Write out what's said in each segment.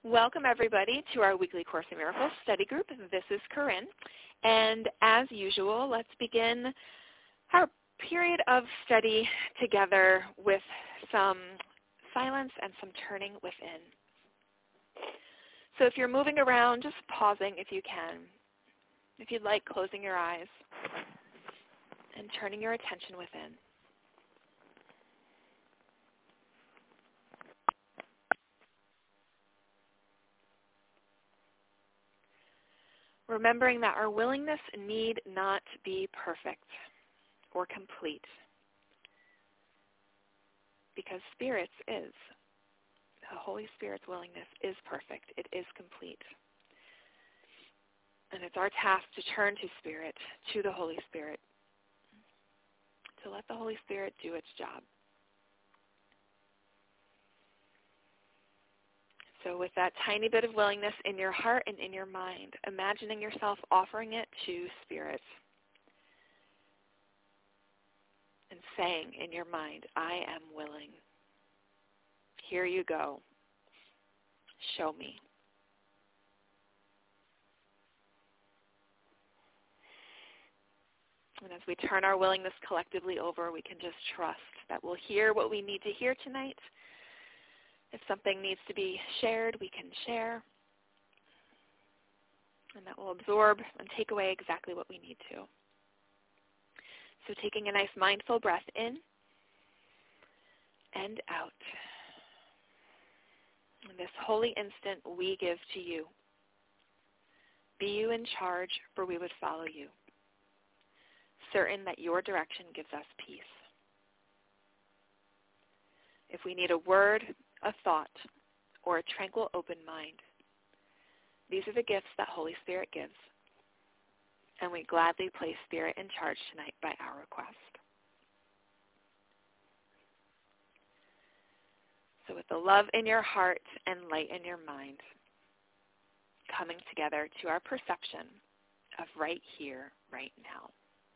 Welcome, everybody, to our weekly Course in Miracles study group. This is Corinne, and as usual, let's begin our period of study together with some silence and some turning within. So if you're moving around, just pausing if you can. If you'd like, closing your eyes and turning your attention within. Remembering that our willingness need not be perfect or complete, because Spirit's is. The Holy Spirit's willingness is perfect. It is complete. And it's our task to turn to Spirit, to the Holy Spirit, to let the Holy Spirit do its job. So with that tiny bit of willingness in your heart and in your mind, imagining yourself offering it to Spirit and saying in your mind, I am willing. Here you go. Show me. And as we turn our willingness collectively over, we can just trust that we'll hear what we need to hear tonight. If something needs to be shared, we can share. And that will absorb and take away exactly what we need to. So taking a nice mindful breath in and out. In this holy instant we give to you. Be you in charge, for we would follow you, certain that your direction gives us peace. If we need a word, a thought, or a tranquil open mind, these are the gifts that Holy Spirit gives, and we gladly place Spirit in charge tonight by our request. So with the love in your heart and light in your mind, coming together to our perception of right here, right now.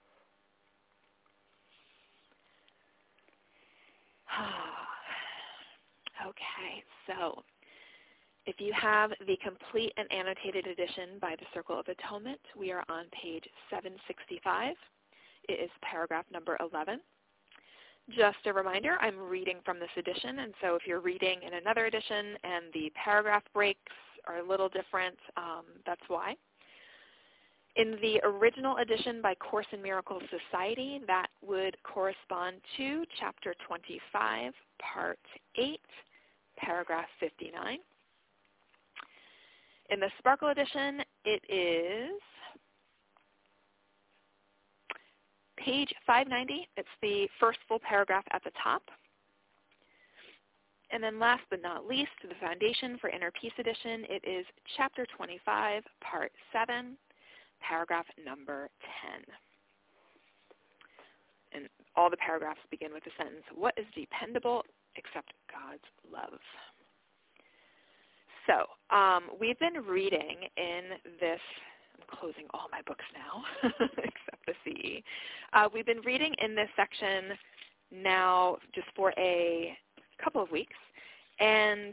Okay, so if you have the complete and annotated edition by the Circle of Atonement, we are on page 765. It is paragraph number 11. Just a reminder, I'm reading from this edition, and so if you're reading in another edition and the paragraph breaks are a little different, that's why. In the original edition by Course in Miracles Society, that would correspond to Chapter 25, Part 8, Paragraph 59. In the Sparkle edition, it is page 590. It's the first full paragraph at the top. And then last but not least, the Foundation for Inner Peace edition, it is Chapter 25, Part 7, Paragraph number 10. And all the paragraphs begin with the sentence, what is dependable except God's love? So we've been reading in this, I'm closing all my books now, except the CE. We've been reading in this section now just for a couple of weeks. And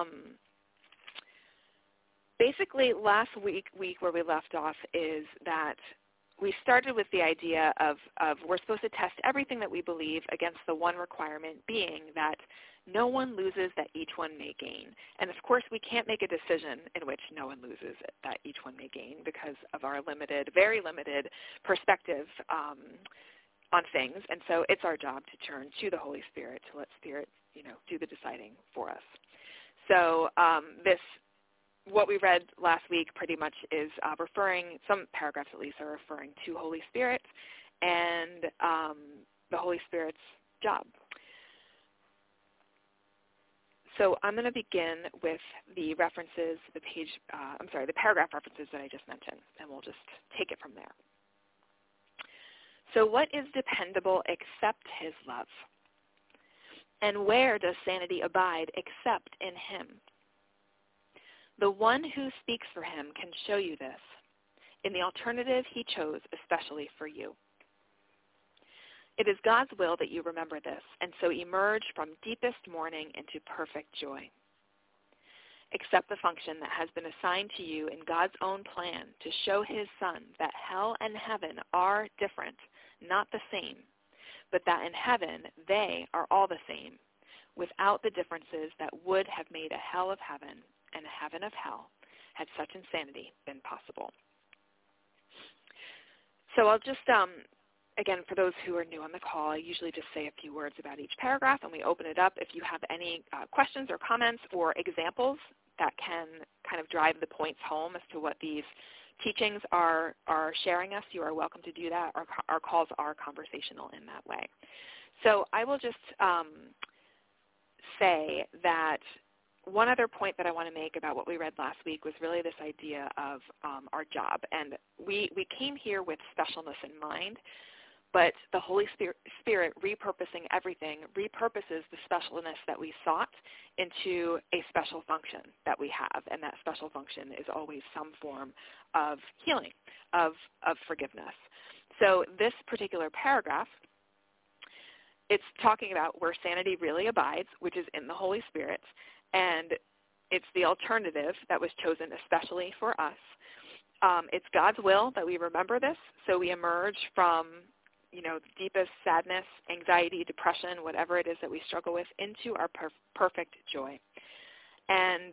basically last week where we left off is that we started with the idea of we're supposed to test everything that we believe against the one requirement being that no one loses, that each one may gain. And of course, we can't make a decision in which no one loses, that each one may gain, because of our limited, very limited perspective on things. And so it's our job to turn to the Holy Spirit, to let Spirit, do the deciding for us. So what we read last week pretty much is referring, some paragraphs at least are referring to Holy Spirit and the Holy Spirit's job. So I'm going to begin with the references, the paragraph references that I just mentioned, and we'll just take it from there. So what is dependable except his love? And where does sanity abide except in him? The one who speaks for him can show you this, in the alternative he chose especially for you. It is God's will that you remember this, and so emerge from deepest mourning into perfect joy. Accept the function that has been assigned to you in God's own plan to show his Son that hell and heaven are different, not the same, but that in heaven they are all the same, without the differences that would have made a hell of heaven and a heaven of hell had such insanity been possible. So I'll just, again, for those who are new on the call, I usually just say a few words about each paragraph, and we open it up. If you have any questions or comments or examples that can kind of drive the points home as to what these teachings are sharing us, you are welcome to do that. Our calls are conversational in that way. So I will just say that one other point that I want to make about what we read last week was really this idea of our job. And we came here with specialness in mind, but the Holy Spirit repurposing everything repurposes the specialness that we sought into a special function that we have, and that special function is always some form of healing, of forgiveness. So this particular paragraph, it's talking about where sanity really abides, which is in the Holy Spirit, and it's the alternative that was chosen especially for us. It's God's will that we remember this, so we emerge from, the deepest sadness, anxiety, depression, whatever it is that we struggle with, into our perfect joy. And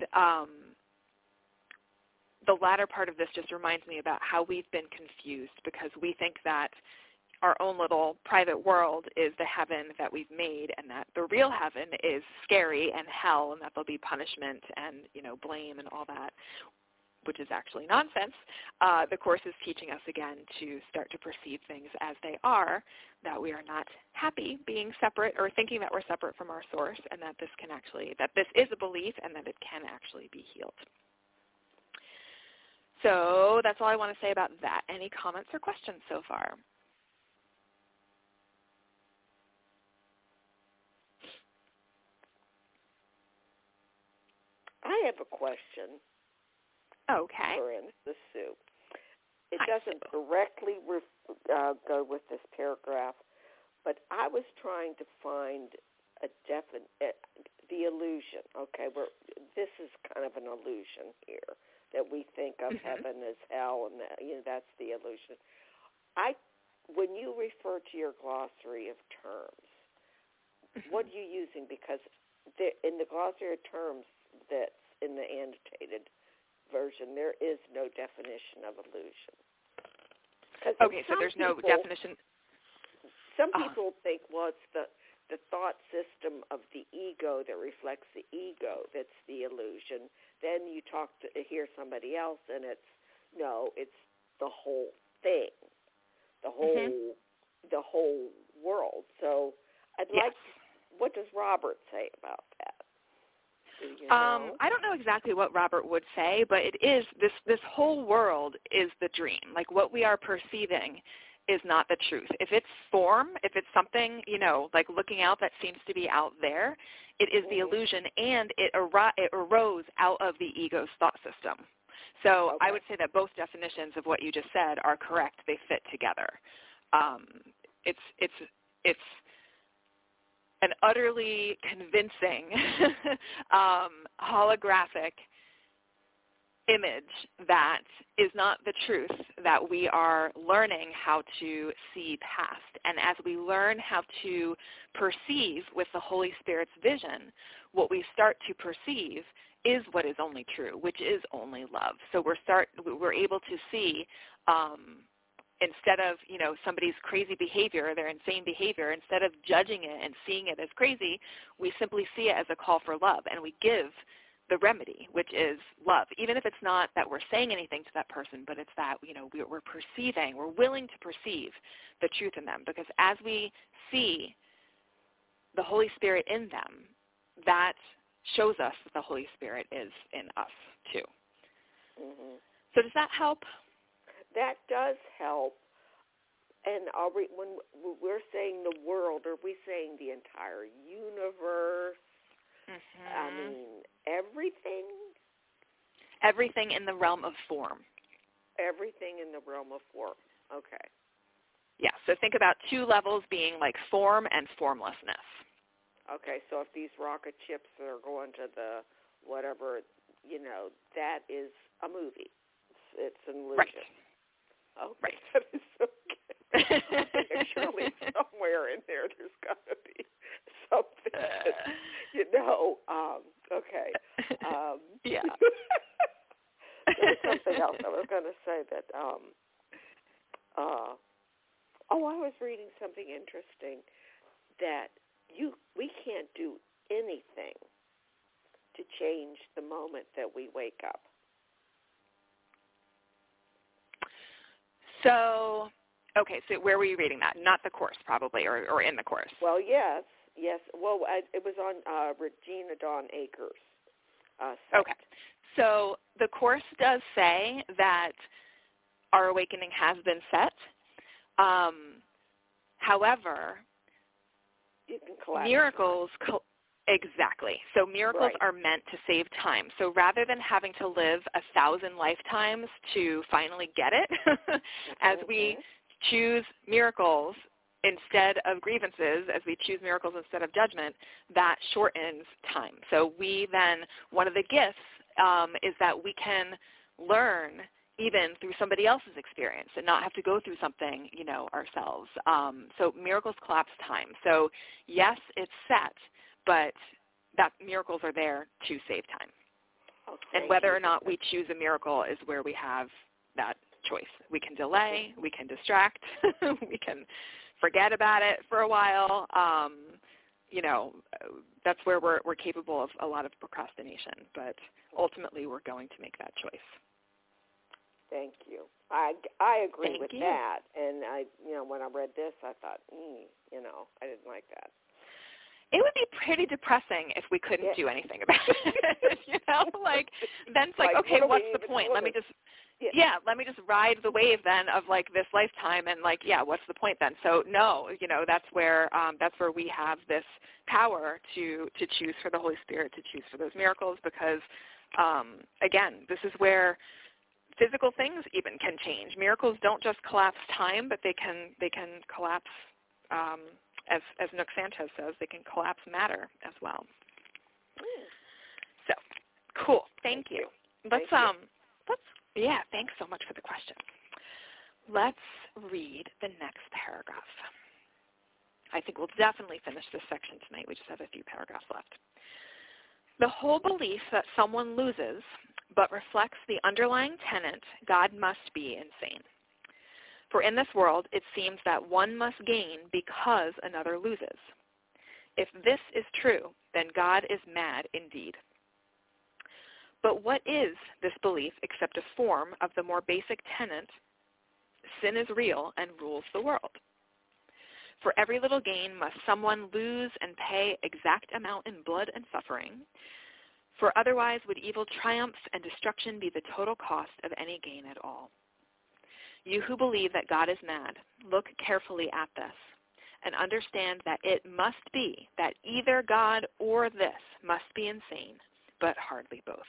the latter part of this just reminds me about how we've been confused, because we think that our own little private world is the heaven that we've made, and that the real heaven is scary and hell, and that there'll be punishment and, blame and all that, which is actually nonsense. The Course is teaching us again to start to perceive things as they are, that we are not happy being separate or thinking that we're separate from our source, and that this is a belief and that it can actually be healed. So that's all I want to say about that. Any comments or questions so far? I have a question. Okay. For instance, Sue. It doesn't directly go with this paragraph, but I was trying to find the illusion. Okay, this is kind of an illusion here, that we think of heaven as hell, and that's the illusion. When you refer to your glossary of terms, what are you using? Because in the glossary of terms that's in the annotated version, there is no definition of illusion. Okay, so there's no definition. Some people think, well, it's the thought system of the ego that reflects the ego that's the illusion. Then you hear somebody else, and it's the whole thing, the whole world. So I'd like. What does Robert say about that? I don't know exactly what Robert would say, but it is this whole world is the dream. Like, what we are perceiving is not the truth. If it's form, if it's something, like looking out that seems to be out there, it is the illusion, and it arose out of the ego's thought system. So I would say that both definitions of what you just said are correct. They fit together. It's an utterly convincing holographic image that is not the truth, that we are learning how to see past. And as we learn how to perceive with the Holy Spirit's vision, what we start to perceive is what is only true, which is only love. So we're able to see, instead of, somebody's crazy behavior, their insane behavior, instead of judging it and seeing it as crazy, we simply see it as a call for love, and we give the remedy, which is love, even if it's not that we're saying anything to that person, but it's that, we're perceiving, we're willing to perceive the truth in them, because as we see the Holy Spirit in them, that shows us that the Holy Spirit is in us too. Mm-hmm. So does that help? That does help. And when we're saying the world, are we saying the entire universe? Mm-hmm. I mean, everything? Everything in the realm of form. Everything in the realm of form. Okay. Yeah, so think about two levels being like form and formlessness. Okay, so if these rocket ships are going to the whatever, that is a movie. It's an illusion. Right. Oh, Right. That is so good. Surely somewhere in there's got to be something that, okay. Yeah. There was something else I was going to say that, I was reading something interesting that we can't do anything to change the moment that we wake up. So, okay, so where were you reading that? Not the Course, probably, or in the Course. Well, yes. Well, it was on Regina Dawn Akers' site. Okay. So the Course does say that our awakening has been set. However, You can collapse miracles, exactly. So miracles Right. are meant to save time. So rather than having to live 1,000 lifetimes to finally get it, as we choose miracles instead of grievances, as we choose miracles instead of judgment, that shortens time. So we then, one of the gifts is that we can learn even through somebody else's experience and not have to go through something, ourselves. So miracles collapse time. So yes, it's set, but that miracles are there to save time. And whether or not we choose a miracle is where we have that choice. We can delay, we can distract, we can forget about it for a while. That's where we're capable of a lot of procrastination, but ultimately we're going to make that choice. Thank you. I agree Thank with you. that. And when I read this, I thought, I didn't like that. It would be pretty depressing if we couldn't do anything about it. Then it's like, okay, what's the point? Let me just let me just ride the wave then of this lifetime and what's the point then? So no, that's where we have this power to choose for the Holy Spirit, to choose for those miracles, because again, this is where physical things even can change. Miracles don't just collapse time, but they can collapse, as Nook Sanchez says, they can collapse matter as well. So, cool. Thank you. Thanks so much for the question. Let's read the next paragraph. I think we'll definitely finish this section tonight. We just have a few paragraphs left. The whole belief that someone loses but reflects the underlying tenet, God must be insane. For in this world, it seems that one must gain because another loses. If this is true, then God is mad indeed. But what is this belief except a form of the more basic tenet, sin is real and rules the world? For every little gain must someone lose and pay exact amount in blood and suffering, for otherwise would evil triumph and destruction be the total cost of any gain at all. You who believe that God is mad, look carefully at this and understand that it must be that either God or this must be insane, but hardly both.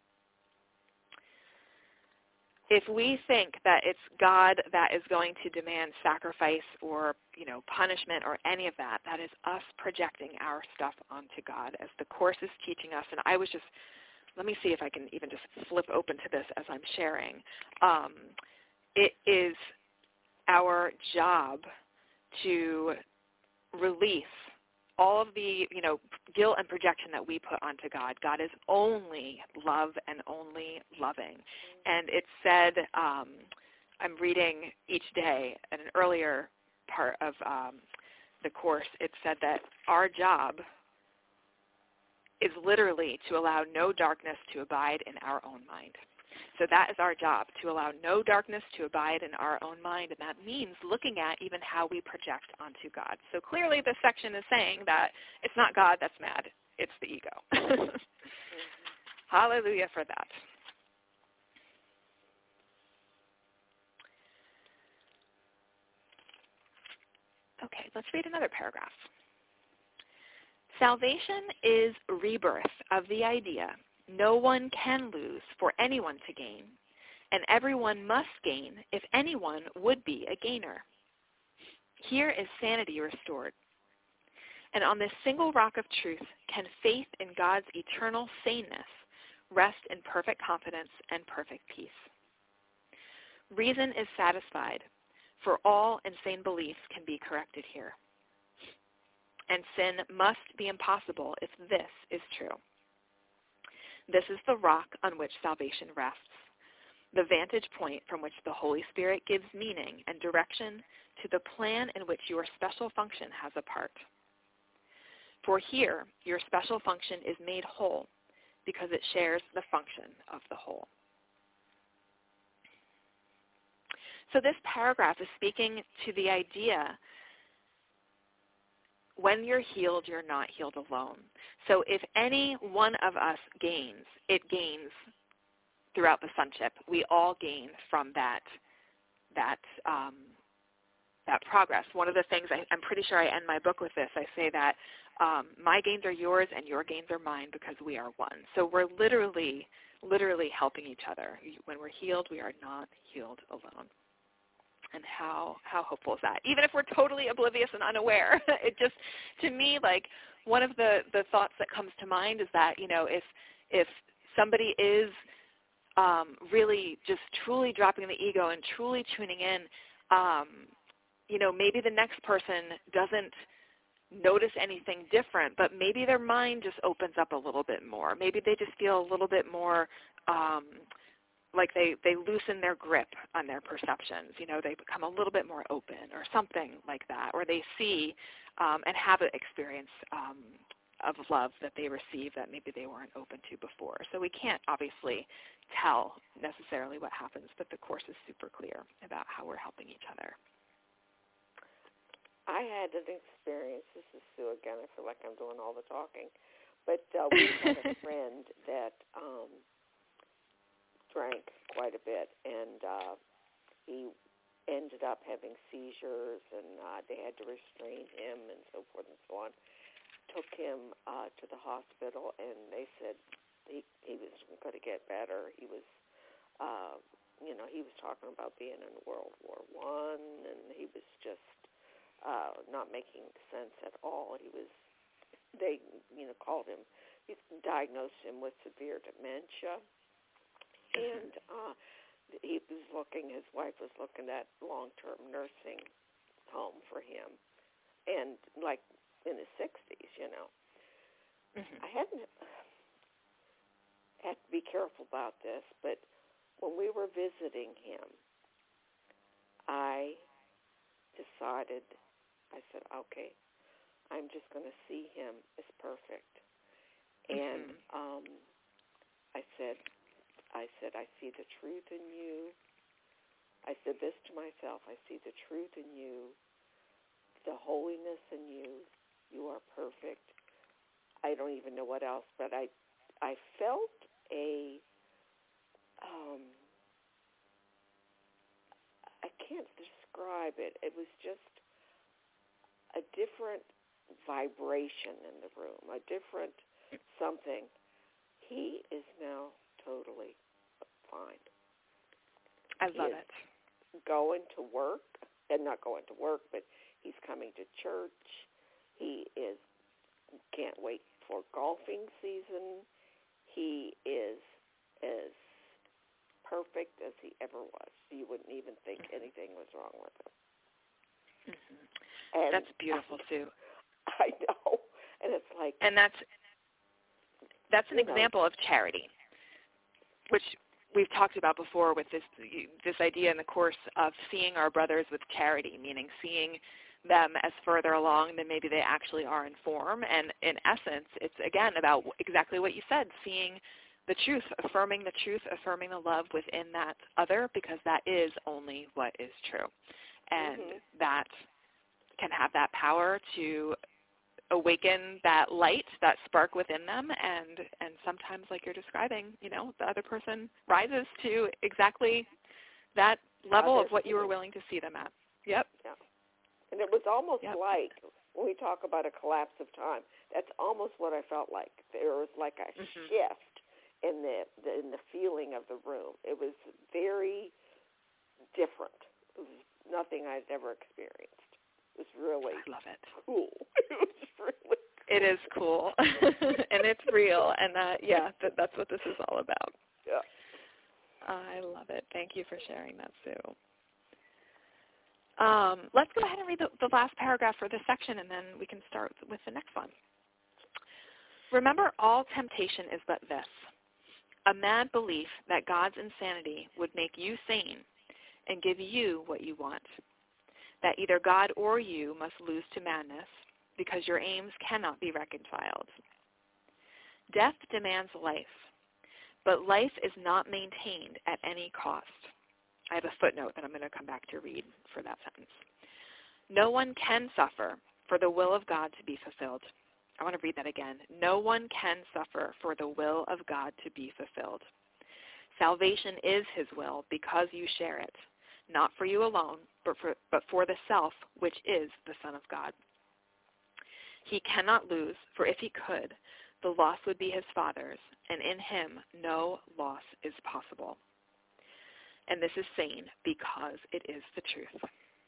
If we think that it's God that is going to demand sacrifice or, punishment or any of that, that is us projecting our stuff onto God, as the Course is teaching us. And let me see if I can even just flip open to this as I'm sharing. It is our job to release all of the, guilt and projection that we put onto God. God is only love and only loving. And it said, I'm reading each day at an earlier part of the Course, it said that our job is literally to allow no darkness to abide in our own mind. So that is our job, to allow no darkness to abide in our own mind, and that means looking at even how we project onto God. So clearly this section is saying that it's not God that's mad, it's the ego. Hallelujah for that. Okay, let's read another paragraph. Salvation is rebirth of the idea no one can lose for anyone to gain, and everyone must gain if anyone would be a gainer. Here is sanity restored. And on this single rock of truth can faith in God's eternal saneness rest in perfect confidence and perfect peace. Reason is satisfied, for all insane beliefs can be corrected here. And sin must be impossible if this is true. This is the rock on which salvation rests, the vantage point from which the Holy Spirit gives meaning and direction to the plan in which your special function has a part. For here, your special function is made whole because it shares the function of the whole. So this paragraph is speaking to the idea when you're healed, you're not healed alone. So if any one of us gains, it gains throughout the sonship. We all gain from that progress. One of the things, I'm pretty sure I end my book with this, I say that my gains are yours and your gains are mine because we are one. So we're literally helping each other. When we're healed, we are not healed alone. And how hopeful is that? Even if we're totally oblivious and unaware, it just, to me, like one of the thoughts that comes to mind is that, if somebody is really just truly dropping the ego and truly tuning in, maybe the next person doesn't notice anything different, but maybe their mind just opens up a little bit more. Maybe they just feel a little bit more like they loosen their grip on their perceptions. They become a little bit more open or something like that, or they see and have an experience of love that they receive that maybe they weren't open to before. So we can't obviously tell necessarily what happens, but the Course is super clear about how we're helping each other. I had an experience, this is Sue again, I feel like I'm doing all the talking, but we had a friend that drank quite a bit, and he ended up having seizures, and they had to restrain him and so forth and so on. Took him to the hospital, and they said he was going to get better. He was, he was talking about being in World War I, and he was just not making sense at all. They called him, diagnosed him with severe dementia, and his wife was looking at long-term nursing home for him, and like in his 60s, Mm-hmm. I had to be careful about this, but when we were visiting him, I decided, I said, okay, I'm just going to see him as perfect. And I said, I see the truth in you. I said this to myself, I see the truth in you, the holiness in you. You are perfect. I don't even know what else, but I felt I can't describe it. It was just a different vibration in the room, a different something. He is now totally fine. I love it. Going to work, and not going to work, but he's coming to church. He can't wait for golfing season. He is as perfect as he ever was. You wouldn't even think anything was wrong with him. Mm-hmm. And that's beautiful, Sue. I know. And it's like... And that's an example of charity, which we've talked about before with this idea in the Course of seeing our brothers with charity, meaning seeing them as further along than maybe they actually are in form. And in essence, it's, again, about exactly what you said, seeing the truth, affirming the love within that other, because that is only what is true. And that can have that power to awaken that light, that spark within them, and sometimes, like you're describing, the other person rises to exactly that level of what you were willing to see them at. Yep. Yeah. And it was almost like, when we talk about a collapse of time, that's almost what I felt like. There was like a shift in the feeling of the room. It was very different. It was nothing I'd ever experienced. It was really I love it. Cool. It was really It is cool, and it's real, and that's what this is all about. Yeah. I love it. Thank you for sharing that, Sue. Let's go ahead and read the last paragraph for this section, and then we can start with the next one. Remember, all temptation is but this, a mad belief that God's insanity would make you sane and give you what you want, that either God or you must lose to madness because your aims cannot be reconciled. Death demands life, but life is not maintained at any cost. I have a footnote that I'm going to come back to read for that sentence. No one can suffer for the will of God to be fulfilled. I want to read that again. No one can suffer for the will of God to be fulfilled. Salvation is his will because you share it, not for you alone, but for the self, which is the Son of God. He cannot lose, for if he could, the loss would be his Father's, and in him no loss is possible. And this is sane because it is the truth.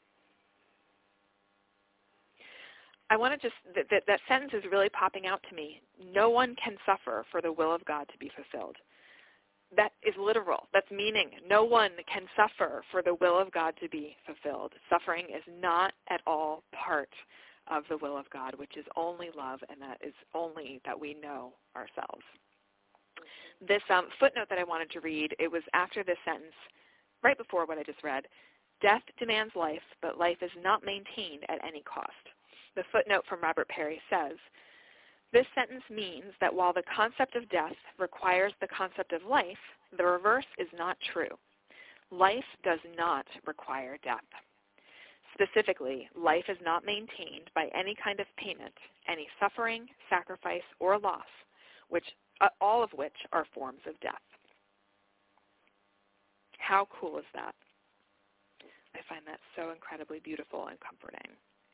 I want to just, that sentence is really popping out to me. No one can suffer for the will of God to be fulfilled. That is literal. That's meaning no one can suffer for the will of God to be fulfilled. Suffering is not at all part of the will of God, which is only love, and that is only that we know ourselves. This footnote that I wanted to read, it was after this sentence, right before what I just read. Death demands life, but life is not maintained at any cost. The footnote from Robert Perry says, this sentence means that while the concept of death requires the concept of life, the reverse is not true. Life does not require death. Specifically, life is not maintained by any kind of payment, any suffering, sacrifice, or loss, all of which are forms of death. How cool is that? I find that so incredibly beautiful and comforting.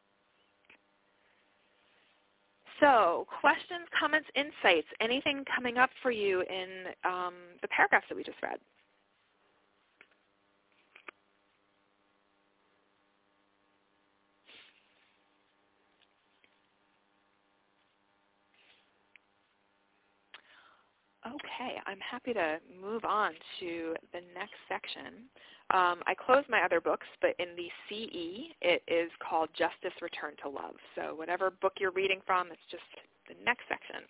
So, questions, comments, insights, anything coming up for you in the paragraphs that we just read? Okay, I'm happy to move on to the next section. I closed my other books, but in the CE, it is called Justice Return to Love. So whatever book you're reading from, it's just the next section.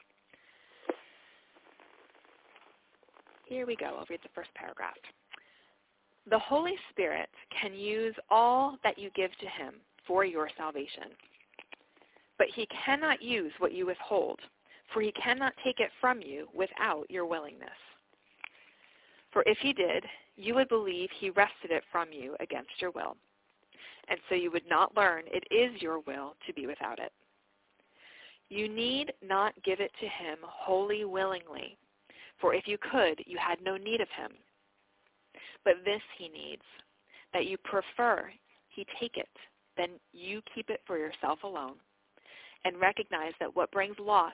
Here we go. I'll read the first paragraph. The Holy Spirit can use all that you give to him for your salvation, but he cannot use what you withhold, for he cannot take it from you without your willingness. For if he did, you would believe he wrested it from you against your will, and so you would not learn it is your will to be without it. You need not give it to him wholly willingly, for if you could, you had no need of him. But this he needs, that you prefer he take it, then you keep it for yourself alone, and recognize that what brings loss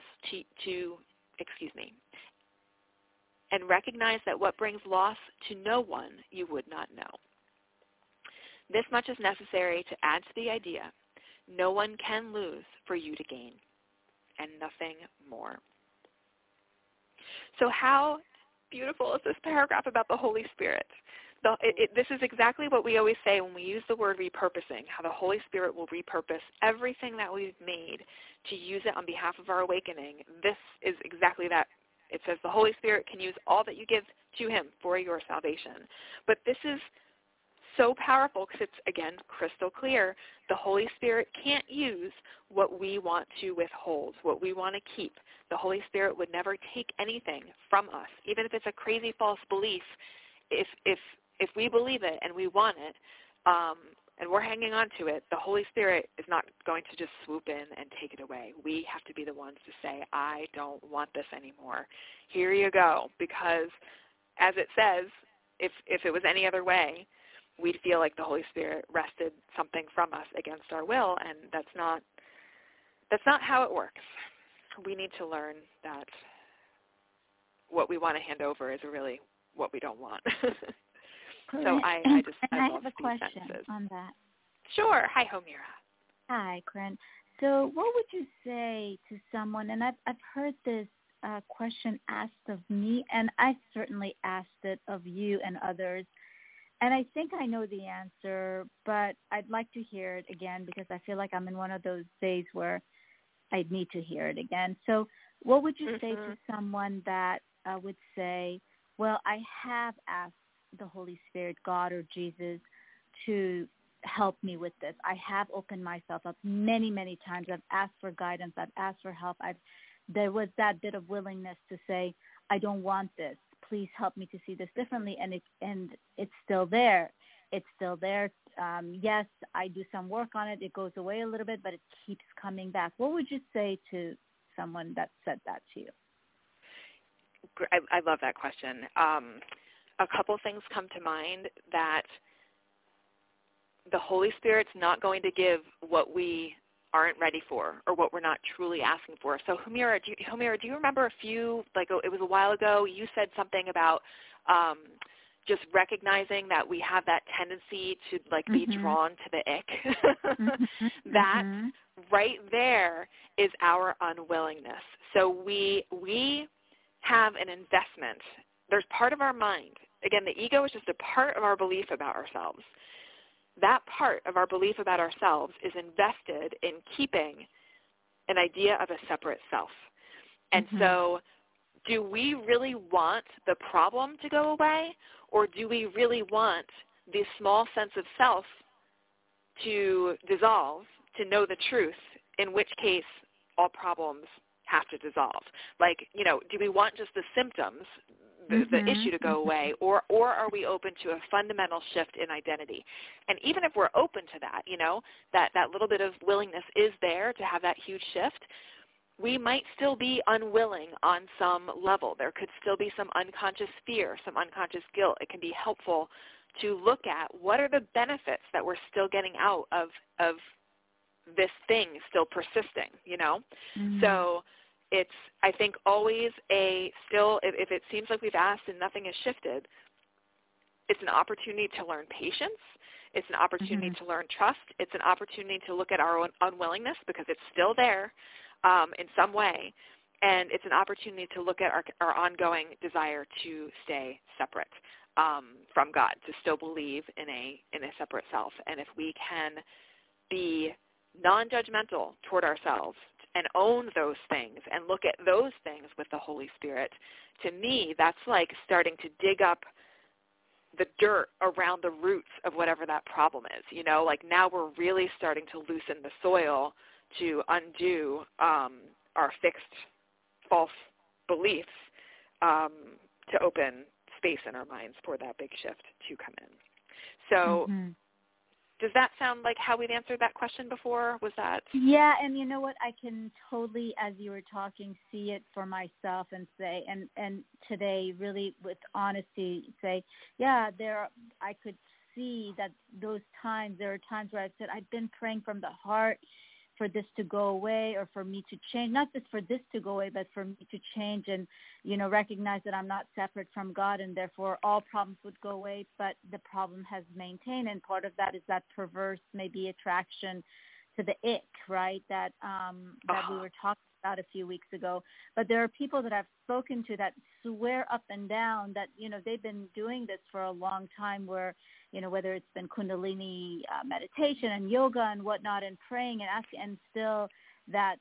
and recognize that what brings loss to no one you would not know. This much is necessary to add to the idea, no one can lose for you to gain, and nothing more. So how beautiful is this paragraph about the Holy Spirit? This is exactly what we always say when we use the word repurposing, how the Holy Spirit will repurpose everything that we've made to use it on behalf of our awakening. This is exactly that. It says the Holy Spirit can use all that you give to him for your salvation. But this is so powerful because it's, again, crystal clear. The Holy Spirit can't use what we want to withhold, what we want to keep. The Holy Spirit would never take anything from us, even if it's a crazy false belief. If we believe it and we want it, and we're hanging on to it, the Holy Spirit is not going to just swoop in and take it away. We have to be the ones to say, I don't want this anymore. Here you go. Because as it says, if it was any other way, we'd feel like the Holy Spirit wrested something from us against our will, and that's not how it works. We need to learn that what we want to hand over is really what we don't want. So I have a question on that. Sure. Hi, Homira. Hi, Corinne. So what would you say to someone, and I've heard this question asked of me, and I certainly asked it of you and others, and I think I know the answer, but I'd like to hear it again because I feel like I'm in one of those days where I need to hear it again. So what would you say to someone that would say, well, I have asked the Holy Spirit, God or Jesus, to help me with this. I have opened myself up many, many times. I've asked for guidance. I've asked for help. There was that bit of willingness to say, I don't want this. Please help me to see this differently. And it's still there. It's still there. Yes, I do some work on it. It goes away a little bit, but it keeps coming back. What would you say to someone that said that to you? I love that question. A couple things come to mind that the Holy Spirit's not going to give what we aren't ready for or what we're not truly asking for. So Humira, do you remember it was a while ago, you said something about just recognizing that we have that tendency to be drawn to the ick. That right there is our unwillingness. So we have an investment. There's part of our mind. Again, the ego is just a part of our belief about ourselves. That part of our belief about ourselves is invested in keeping an idea of a separate self. And so do we really want the problem to go away, or do we really want the small sense of self to dissolve, to know the truth, in which case all problems have to dissolve? Do we want just the symptoms, the issue to go away, or are we open to a fundamental shift in identity? And even if we're open to that, that little bit of willingness is there to have that huge shift, we might still be unwilling on some level. There could still be some unconscious fear, some unconscious guilt. It can be helpful to look at what are the benefits that we're still getting out of this thing still persisting, So it's, I think, always if it seems like we've asked and nothing has shifted, it's an opportunity to learn patience. It's an opportunity to learn trust. It's an opportunity to look at our own unwillingness because it's still there in some way. And it's an opportunity to look at our ongoing desire to stay separate from God, to still believe in a separate self. And if we can be non-judgmental toward ourselves and own those things and look at those things with the Holy Spirit, to me, that's like starting to dig up the dirt around the roots of whatever that problem is. Now we're really starting to loosen the soil to undo our fixed false beliefs to open space in our minds for that big shift to come in. So does that sound like how we've answered that question before? Was that? Yeah, and you know what? I can totally, as you were talking, see it for myself and say, and today really with honesty say, yeah, I could see that there are times where I said, I've been praying from the heart for this to go away or for me to change, not just for this to go away, but for me to change and, recognize that I'm not separate from God and therefore all problems would go away, but the problem has maintained. And part of that is that perverse maybe attraction to the ick, right, that we were talking about a few weeks ago. But there are people that I've spoken to that swear up and down that, they've been doing this for a long time where, whether it's been Kundalini meditation and yoga and whatnot and praying and asking, and still that,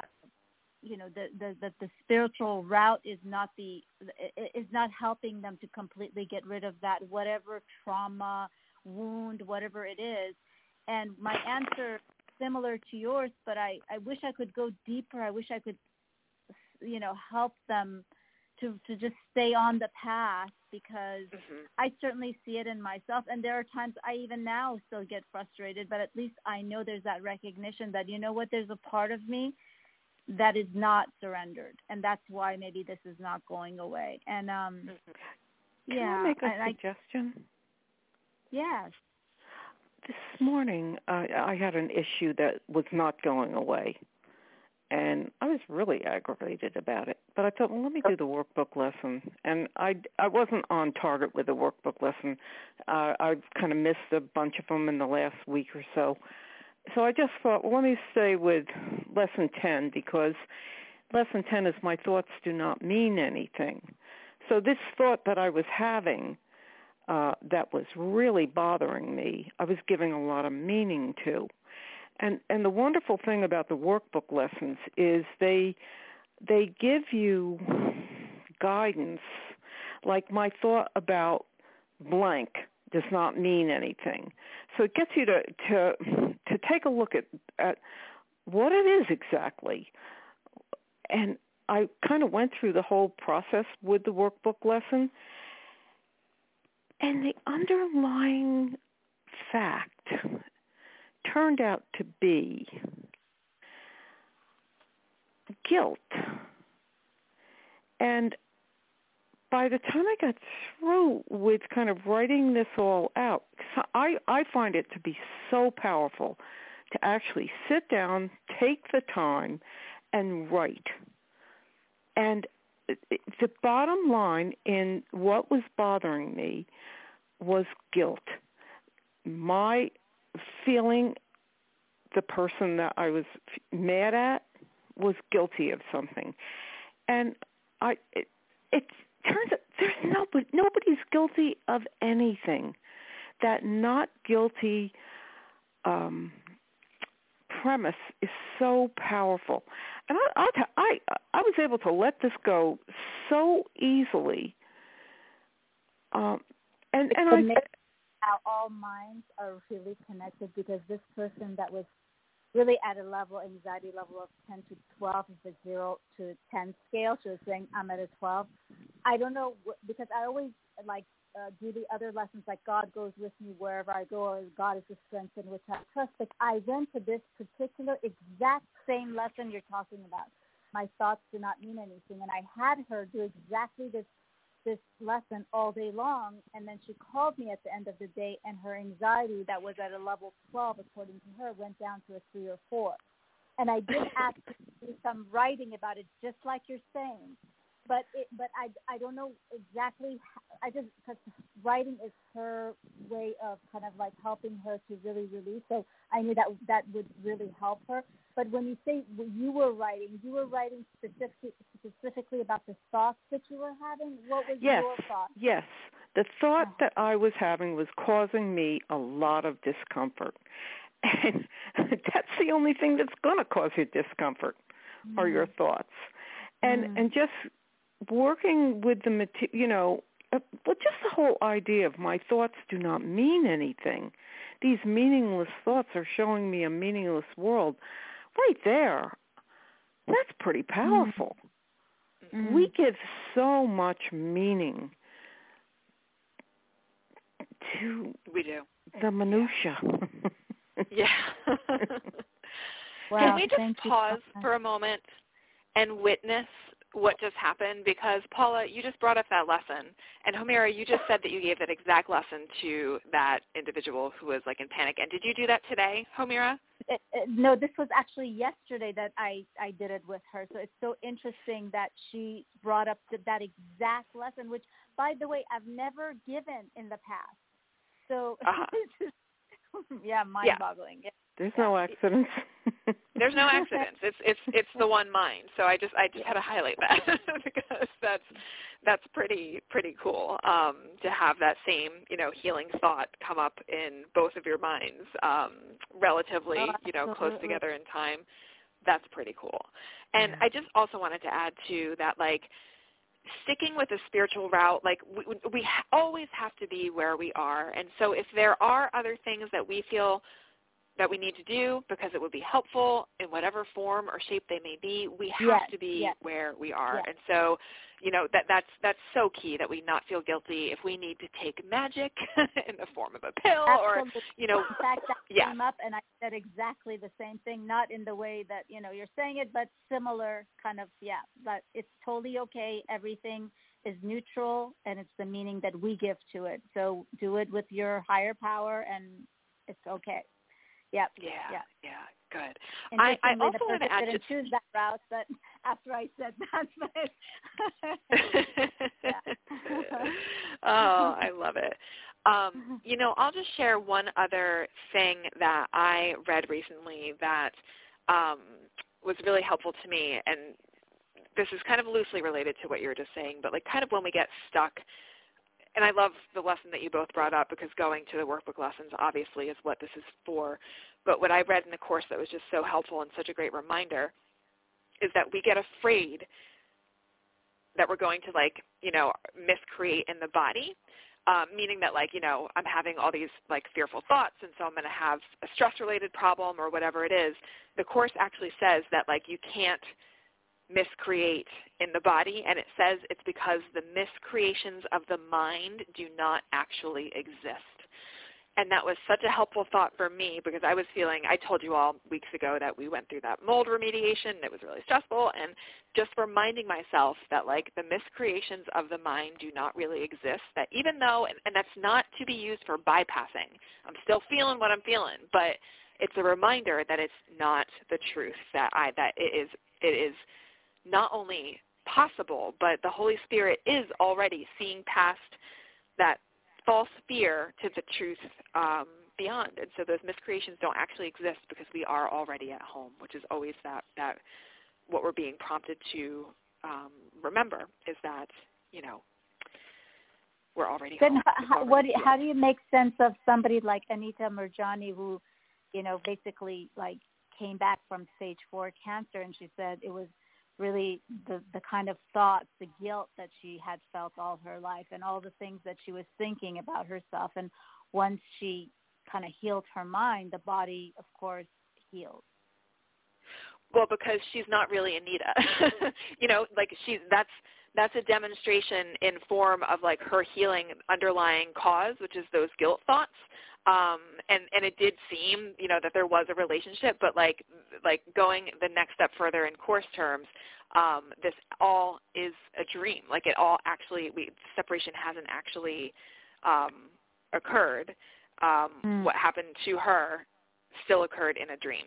the spiritual route is not helping them to completely get rid of that, whatever trauma, wound, whatever it is. And my answer similar to yours, but I wish I could go deeper. I wish I could, help them to just stay on the path because I certainly see it in myself. And there are times I even now still get frustrated, but at least I know there's that recognition that, there's a part of me that is not surrendered. And that's why maybe this is not going away. And, Can I make a suggestion? Yes. This morning, I had an issue that was not going away, and I was really aggravated about it. But I thought, well, let me do the workbook lesson. And I wasn't on target with the workbook lesson. I've kind of missed a bunch of them in the last week or so. so I just thought, well, let me stay with lesson 10 because lesson 10 is my thoughts do not mean anything. So this thought that I was having that was really bothering me, I was giving a lot of meaning to. And the wonderful thing about the workbook lessons is they give you guidance. Like my thought about blank does not mean anything. So it gets you to take a look at what it is exactly. And I kind of went through the whole process with the workbook lesson. And the underlying fact turned out to be guilt. And by the time I got through with kind of writing this all out, I find it to be so powerful to actually sit down, take the time, and write. And the bottom line in what was bothering me was guilt. My feeling the person that I was mad at was guilty of something. And it turns out nobody's guilty of anything. That not guilty premise is so powerful. And I was able to let this go so easily. How all minds are really connected, because this person that was really at a anxiety level of 10 to 12 is a 0 to 10 scale. She was saying, I'm at a 12. I don't know, because I always do the other lessons like God goes with me wherever I go, or God is the strength in which I trust. But I went to this particular exact same lesson you're talking about. My thoughts do not mean anything. And I had her do exactly this lesson all day long, and then she called me at the end of the day, and her anxiety that was at a level 12, according to her, went down to a 3 or 4. And I did ask her to do some writing about it, just like you're saying. But I don't know exactly. Because writing is her way of kind of like helping her to really release. So I knew that would really help her. But when you say you were writing specifically about the thoughts that you were having. What was your thought? Yes, the thought that I was having was causing me a lot of discomfort, and that's the only thing that's going to cause you discomfort, are your thoughts, and just working with the material, just the whole idea of my thoughts do not mean anything. These meaningless thoughts are showing me a meaningless world. Right there, that's pretty powerful. Mm-hmm. We give so much meaning to the minutia. Yeah. Wow, can we just pause for a moment and witness what just happened? Because Paula, you just brought up that lesson, and Homera, you just said that you gave that exact lesson to that individual who was like in panic. And did you do that today, Homera? No, this was actually yesterday that I did it with her. So it's so interesting that she brought up that exact lesson, which, by the way, I've never given in the past. So, mind-boggling. Yeah. There's no accidents. There's no accidents. It's the one mind. So I just had to highlight that because that's pretty cool to have that same healing thought come up in both of your minds relatively close together in time. That's pretty cool. And I just also wanted to add to that, like, sticking with the spiritual route, like we always have to be where we are. And so if there are other things that we feel that we need to do because it would be helpful in whatever form or shape they may be, we have to be where we are. And so, that's so key, that we not feel guilty if we need to take magic in the form of a pill. Absolutely. Or, in fact, that came up, and I said exactly the same thing, not in the way that, you're saying it, but similar kind of, but it's totally okay. Everything is neutral, and it's the meaning that we give to it. So do it with your higher power, and it's okay. Yep. Yeah. Good. I also want to add, didn't choose that route, but after I said that, oh, I love it. I'll just share one other thing that I read recently that was really helpful to me, and this is kind of loosely related to what you were just saying, but like kind of when we get stuck, and I love the lesson that you both brought up because going to the workbook lessons obviously is what this is for, but what I read in the course that was just so helpful and such a great reminder is that we get afraid that we're going to miscreate in the body. Meaning that I'm having all these fearful thoughts, and so I'm going to have a stress-related problem or whatever it is. The Course actually says that you can't miscreate in the body, and it says it's because the miscreations of the mind do not actually exist. And that was such a helpful thought for me because I was feeling, I told you all weeks ago that we went through that mold remediation and it was really stressful, and just reminding myself that the miscreations of the mind do not really exist, that even though, and that's not to be used for bypassing, I'm still feeling what I'm feeling, but it's a reminder that it's not the truth, that it is not only possible, but the Holy Spirit is already seeing past that false fear to the truth beyond. And so those miscreations don't actually exist because we are already at home, which is always that what we're being prompted to remember is that, we're already then home. How do you make sense of somebody like Anita Murjani who, basically came back from stage 4 cancer, and she said it was really the kind of thoughts, the guilt that she had felt all her life and all the things that she was thinking about herself. And once she kind of healed her mind, the body, of course, healed. Well, because she's not really Anita. That's a demonstration in form of her healing underlying cause, which is those guilt thoughts. And it did seem, that there was a relationship, but going the next step further in Course terms, this all is a dream. It all actually, separation hasn't actually occurred. What happened to her still occurred in a dream.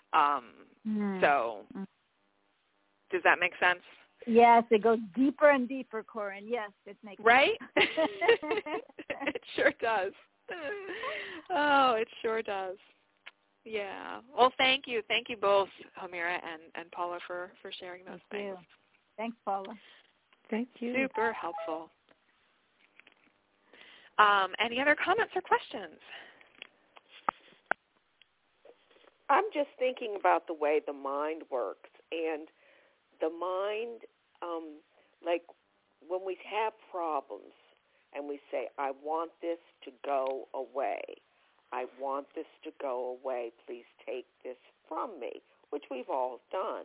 So does that make sense? Yes, it goes deeper and deeper, Corinne. Yes, it makes right? sense. It sure does. Oh, it sure does. Yeah. Well, thank you. Thank you both, Homira and Paula, for sharing those things. Thanks, Paula. Thank you. Super helpful. Any other comments or questions? I'm just thinking about the way the mind works, and the mind, when we have problems and we say, I want this to go away, I want this to go away, please take this from me, which we've all done.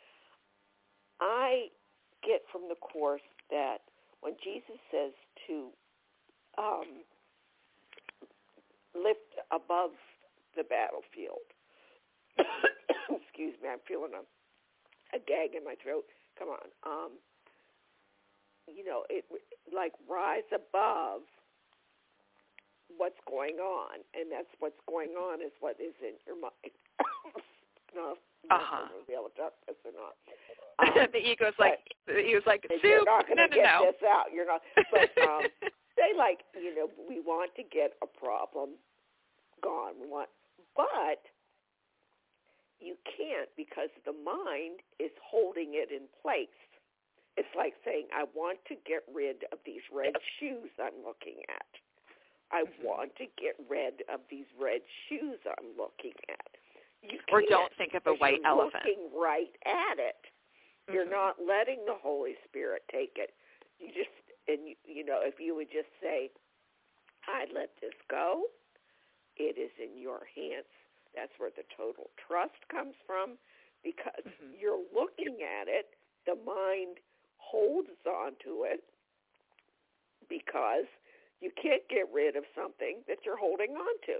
I get from the Course that when Jesus says to lift above the battlefield, excuse me, I'm feeling a gag in my throat. Come on. It rise above what's going on, and that's what's going on is what is in your mind. No, I'm going to be able to talk this or not. The ego's soup. You're not going to get no. this out. You're not. But they we want to get a problem gone. But you can't because the mind is holding it in place. It's like saying, I want to get rid of these red shoes I'm looking at. I want to get rid of these red shoes I'm looking at. Or don't think of a white elephant. You're looking right at it. You're not letting the Holy Spirit take it. You just, if you would just say, I let this go, it is in your hands. That's where the total trust comes from, because you're looking at it. The mind holds on to it because you can't get rid of something that you're holding on to.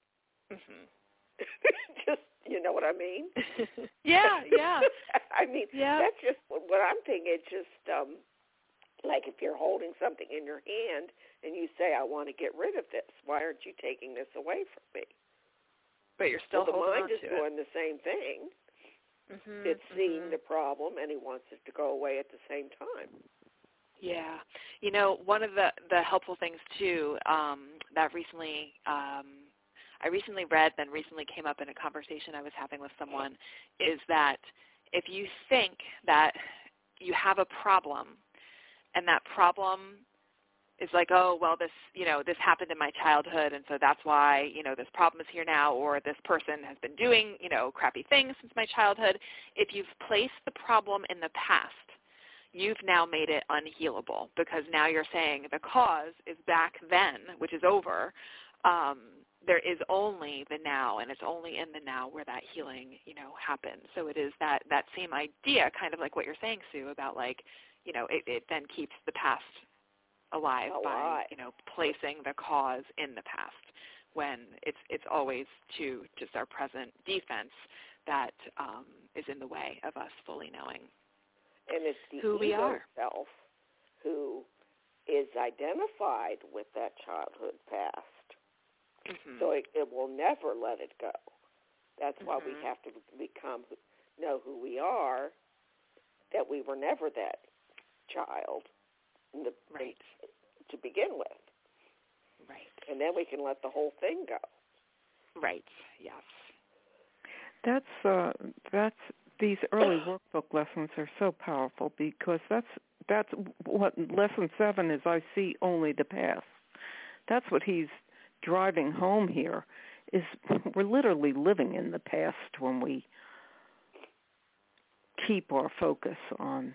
Just, you know what I mean? Yeah. I mean, that's just what I'm thinking. It's just if you're holding something in your hand and you say, I want to get rid of this, why aren't you taking this away from me? But you're still holding on to it. The mind is doing the same thing. It's seeing the problem, and he wants it to go away at the same time. Yeah. One of the helpful things, too, that recently I recently read, then recently came up in a conversation I was having with someone, is that if you think that you have a problem and that problem is like, oh, well, this happened in my childhood, and so that's why, this problem is here now, or this person has been doing, crappy things since my childhood. If you've placed the problem in the past, you've now made it unhealable, because now you're saying the cause is back then, which is over. There is only the now, and it's only in the now where that healing, happens. So it is that same idea, kind of like what you're saying, Sue, about it then keeps the past alive by, placing the cause in the past, when it's always to just our present defense that is in the way of us fully knowing and it's the who we are. Self who is identified with that childhood past. Mm-hmm. So it will never let it go. That's why we have to know who we are, that we were never that child to begin with. Right. And then we can let the whole thing go. Right, yes. That's these early workbook lessons are so powerful, because that's what lesson 7 is. I see only the past. That's what he's driving home here, is we're literally living in the past when we keep our focus on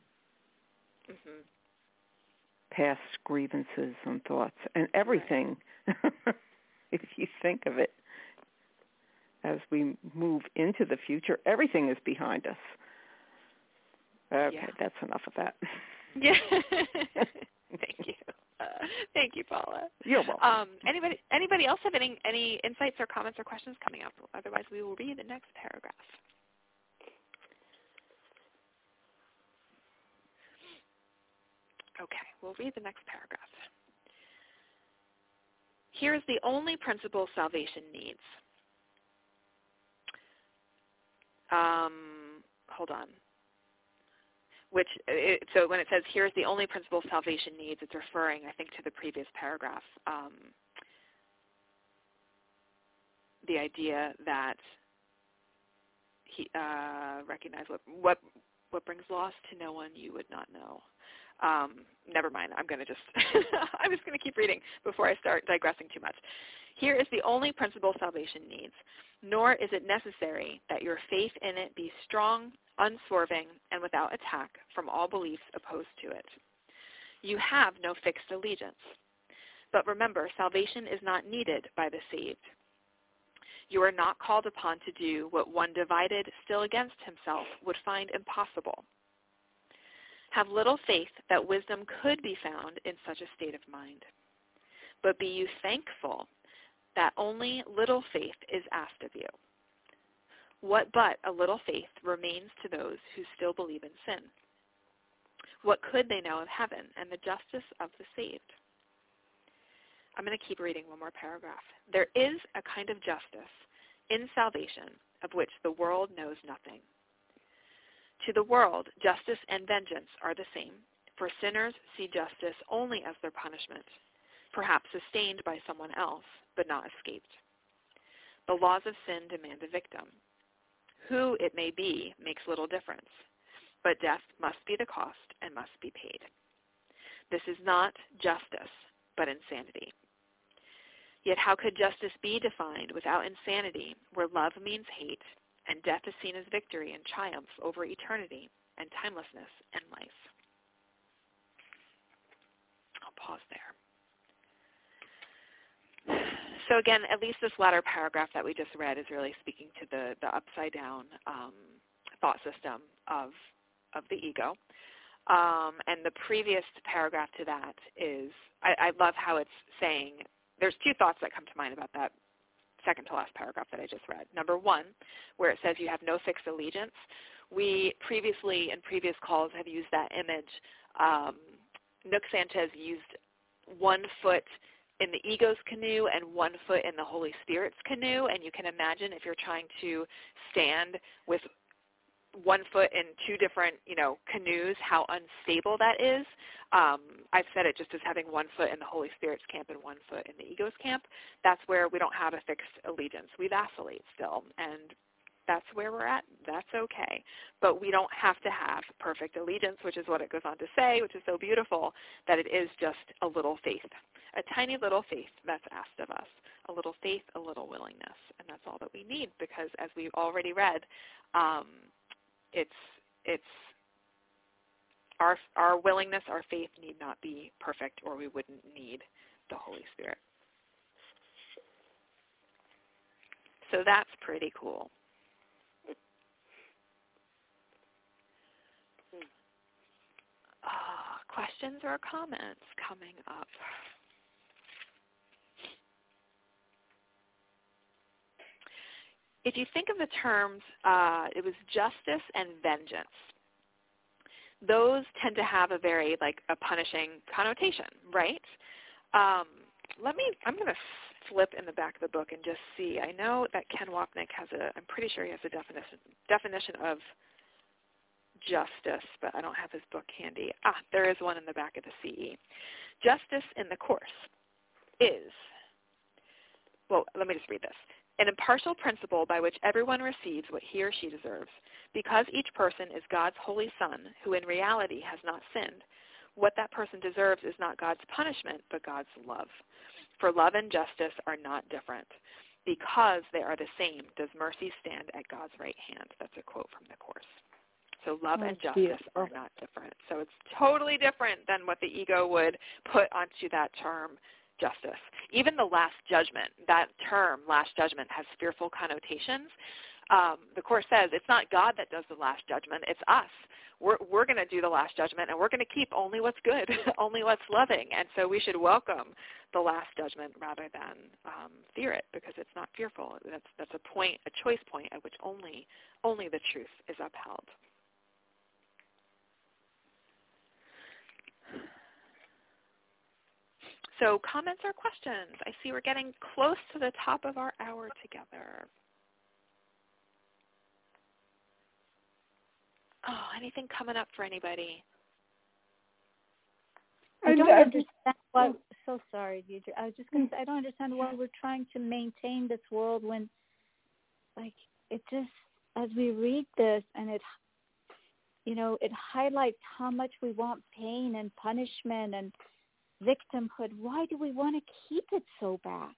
past grievances and thoughts and everything. If you think of it, as we move into the future, everything is behind us. Okay, that's enough of that. Yeah. Thank you. Thank you, Paula. You're welcome. Anybody else have any insights or comments or questions coming up? Otherwise, we will read the next paragraph. Okay, we'll read the next paragraph. Here is the only principle salvation needs. Hold on. So when it says here's the only principle salvation needs, it's referring, I think, to the previous paragraph. The idea that he recognize what brings loss to no one you would not know. Never mind. I'm just going to keep reading before I start digressing too much. Here is the only principle salvation needs, nor is it necessary that your faith in it be strong, unswerving, and without attack from all beliefs opposed to it. You have no fixed allegiance. But remember, salvation is not needed by the saved. You are not called upon to do what one divided still against himself would find impossible. Have little faith that wisdom could be found in such a state of mind. But be you thankful that only little faith is asked of you. What but a little faith remains to those who still believe in sin? What could they know of heaven and the justice of the saved? I'm going to keep reading one more paragraph. There is a kind of justice in salvation of which the world knows nothing. To the world, justice and vengeance are the same, for sinners see justice only as their punishment, perhaps sustained by someone else, but not escaped. The laws of sin demand a victim. Who it may be makes little difference, but death must be the cost and must be paid. This is not justice, but insanity. Yet how could justice be defined without insanity, where love means hate, and death is seen as victory and triumph over eternity and timelessness and life? I'll pause there. So again, at least this latter paragraph that we just read is really speaking to the upside down thought system of the ego. And the previous paragraph to that is, I love how it's saying, there's two thoughts that come to mind about that second to last paragraph that I just read. Number one, where it says you have no fixed allegiance. We previously, in previous calls, have used that image. Nook Sanchez used one foot in the ego's canoe and one foot in the Holy Spirit's canoe, and you can imagine if you're trying to stand with one foot in two different, canoes, how unstable that is. I've said it just as having one foot in the Holy Spirit's camp and one foot in the ego's camp. That's where we don't have a fixed allegiance. We vacillate still, and that's where we're at. That's okay. But we don't have to have perfect allegiance, which is what it goes on to say, which is so beautiful, that it is just a little faith, a tiny little faith that's asked of us. A little faith, a little willingness, and that's all that we need, because as we've already read, it's our willingness, our faith need not be perfect, or we wouldn't need the Holy Spirit. So that's pretty cool. Questions or comments coming up? If you think of the terms, it was justice and vengeance. Those tend to have a very, a punishing connotation, right? I'm going to flip in the back of the book and just see. I know that Ken Wapnick I'm pretty sure he has a definition of justice, but I don't have his book handy. There is one in the back of the CE. Justice in the Course is, let me just read this. An impartial principle by which everyone receives what he or she deserves, because each person is God's holy son, who in reality has not sinned. What that person deserves is not God's punishment, but God's love. For love and justice are not different. Because they are the same, does mercy stand at God's right hand. That's a quote from the Course. So love and justice are not different. So it's totally different than what the ego would put onto that term, justice. Even the Last Judgment, that term, Last Judgment, has fearful connotations. The Course says it's not God that does the Last Judgment, it's us. We're going to do the Last Judgment, and we're going to keep only what's good, only what's loving. And so we should welcome the Last Judgment rather than fear it, because it's not fearful. That's a choice point at which only the truth is upheld. So comments or questions? I see we're getting close to the top of our hour together. Anything coming up for anybody? I don't understand why. So sorry, Deidre. I was just going to say, I don't understand why we're trying to maintain this world when, it just, as we read this, and it highlights how much we want pain and punishment and victimhood. Why do we want to keep it so bad?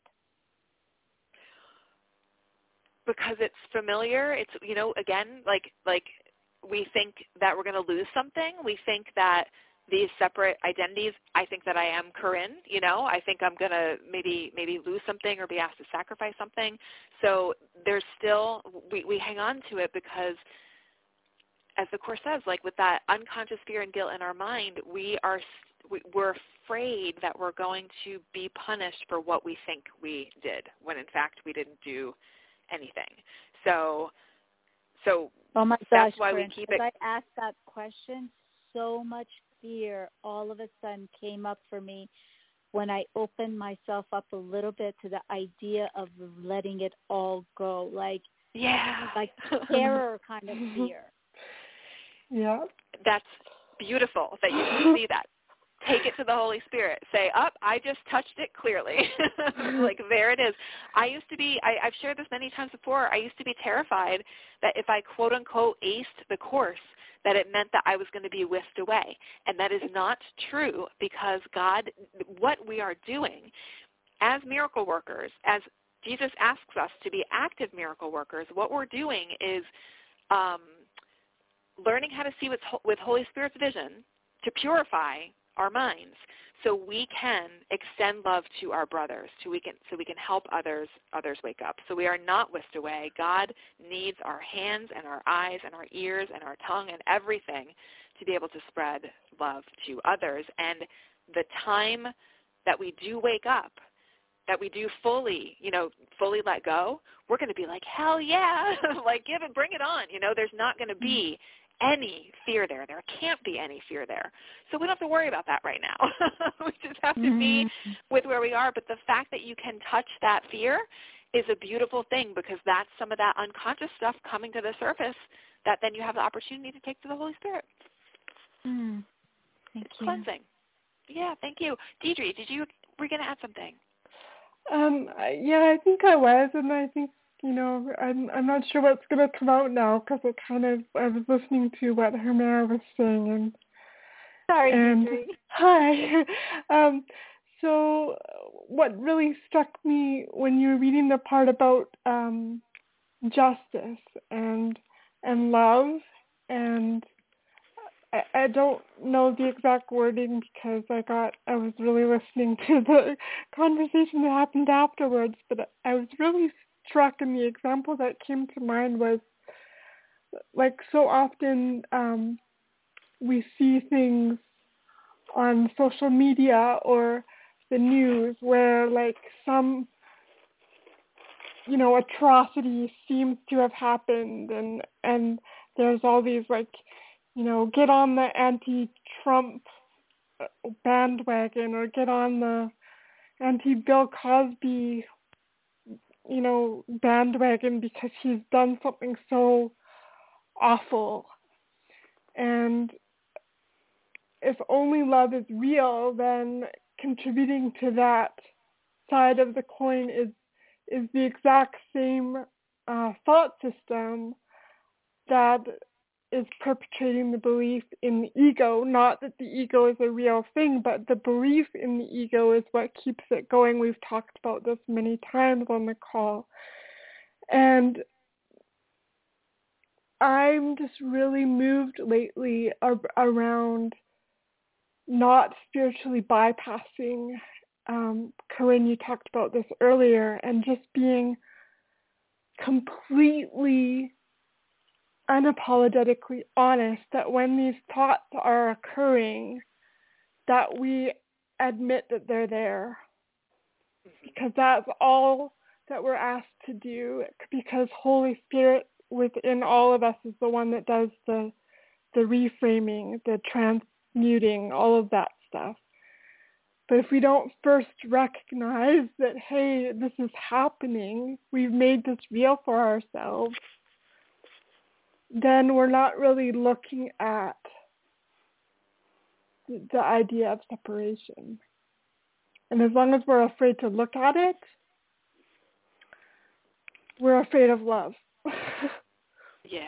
Because it's familiar. It's, again, like we think that we're going to lose something. We think that these separate identities, I think that I am Corinne, I think I'm going to maybe lose something or be asked to sacrifice something. So there's still, we hang on to it because, as the Course says, with that unconscious fear and guilt in our mind, we're afraid that we're going to be punished for what we think we did, when in fact we didn't do anything. So oh my gosh, that's why Corinne, we keep it. As I asked that question, so much fear all of a sudden came up for me when I opened myself up a little bit to the idea of letting it all go, like terror kind of fear. Yeah. That's beautiful that you can see that. Take it to the Holy Spirit. Say, I just touched it clearly. There it is. I used to be, I've shared this many times before, I used to be terrified that if I quote-unquote aced the Course, that it meant that I was going to be whisked away. And that is not true, because God, what we are doing as miracle workers, as Jesus asks us to be active miracle workers, what we're doing is learning how to see with Holy Spirit's vision to purify our minds, so we can extend love to our brothers, so we can help others wake up. So we are not whisked away. God needs our hands and our eyes and our ears and our tongue and everything to be able to spread love to others. And the time that we do wake up, that we do fully let go, we're going to be like, hell yeah, give it, bring it on. There's not going to be any fear there. There can't be any fear there. So we don't have to worry about that right now. We just have to be with where we are. But the fact that you can touch that fear is a beautiful thing, because that's some of that unconscious stuff coming to the surface that then you have the opportunity to take to the Holy Spirit. Thank you. Cleansing. Yeah, thank you. Deidre, were you going to add something? Yeah, I think I was, and I think, I'm not sure what's going to come out now, because I was listening to what Humira was saying, and sorry, Deidre. Hi. So what really struck me when you were reading the part about justice and love, and I don't know the exact wording because I was really listening to the conversation that happened afterwards, but I was really struck, and the example that came to mind was, like, so often we see things on social media or the news where, like, some atrocity seems to have happened, and there's all these, like, get on the anti-Trump bandwagon, or get on the anti-Bill Cosby, bandwagon because he's done something so awful. And if only love is real, then contributing to that side of the coin is the exact same thought system that is perpetrating the belief in the ego. Not that the ego is a real thing, but the belief in the ego is what keeps it going. We've talked about this many times on the call. And I'm just really moved lately around not spiritually bypassing. Corinne, you talked about this earlier, and just being completely unapologetically honest that when these thoughts are occurring, that we admit that they're there. Because that's all that we're asked to do, because Holy Spirit within all of us is the one that does the reframing, the transmuting, all of that stuff. But if we don't first recognize that, hey, this is happening, we've made this real for ourselves, then we're not really looking at the idea of separation. And as long as we're afraid to look at it, we're afraid of love. Yeah.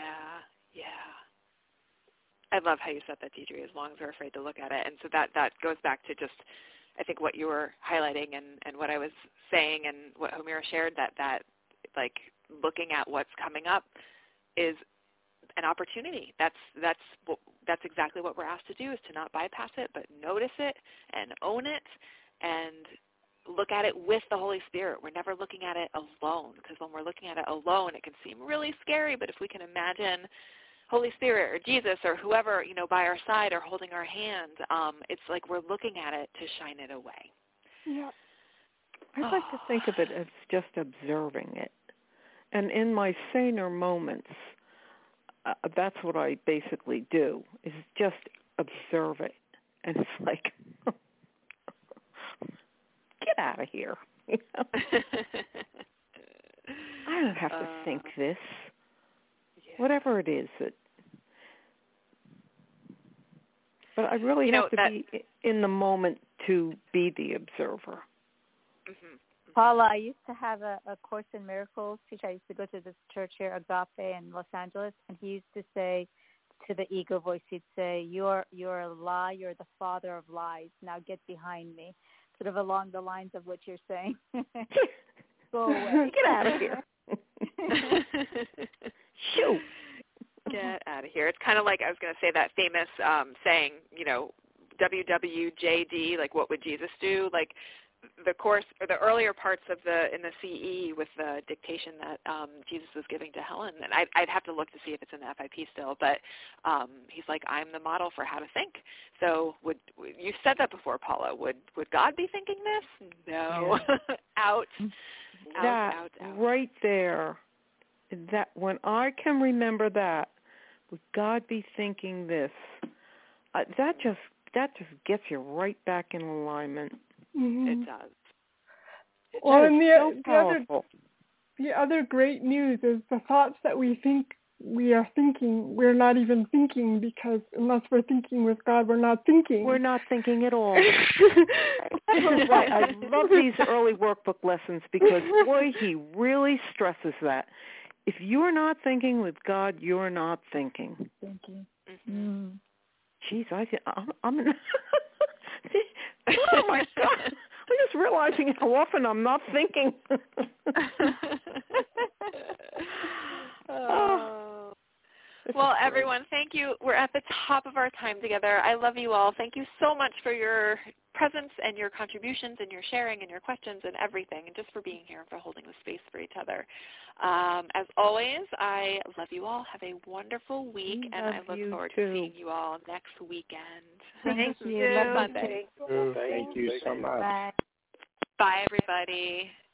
I love how you said that, Deidre, as long as we're afraid to look at it. And so that goes back to just, I think, what you were highlighting and what I was saying and what Humira shared, that like looking at what's coming up is an opportunity. That's exactly what we're asked to do, is to not bypass it, but notice it and own it and look at it with the Holy Spirit. We're never looking at it alone, because when we're looking at it alone, it can seem really scary. But if we can imagine Holy Spirit or Jesus or whoever, by our side or holding our hand, it's like we're looking at it to shine it away. Yeah. I like to think of it as just observing it. And in my saner moments, that's what I basically do, is just observe it. And it's like, get out of here. I don't have to think this. Yeah. Whatever it is that. But I really have to be in the moment to be the observer. Mm-hmm. Paula, I used to have a Course in Miracles teacher. I used to go to this church here, Agape, in Los Angeles, and he used to say to the ego voice, he'd say, you're a lie, you're the father of lies, now get behind me, sort of along the lines of what you're saying. Go away. Get out of here. Shoo. Get out of here. It's kind of like, I was going to say that famous saying, WWJD, like what would Jesus do? Like the course, or the earlier parts of in the CE with the dictation that Jesus was giving to Helen, and I'd have to look to see if it's in the FIP still, but he's like, I'm the model for how to think. So you said that before, Paula, would God be thinking this? No. Yeah. Out. Right there, that when I can remember that, would God be thinking this? That just gets you right back in alignment. Mm-hmm. It does. Well, and so powerful. the other great news is the thoughts that we think we are thinking, we're not even thinking, because unless we're thinking with God, we're not thinking. We're not thinking at all. This is why I love these early workbook lessons, because, boy, he really stresses that. If you're not thinking with God, you're not thinking. Thinking. Mm-hmm. Geez, I'm oh, my God. I'm just realizing how often I'm not thinking. Oh. Well, everyone, thank you. We're at the top of our time together. I love you all. Thank you so much for your presence and your contributions and your sharing and your questions and everything, and just for being here and for holding the space for each other. As always, I love you all. Have a wonderful week, and I look forward to seeing you all next weekend. Thank you. Sunday. Thank you so much. Bye. Bye, everybody.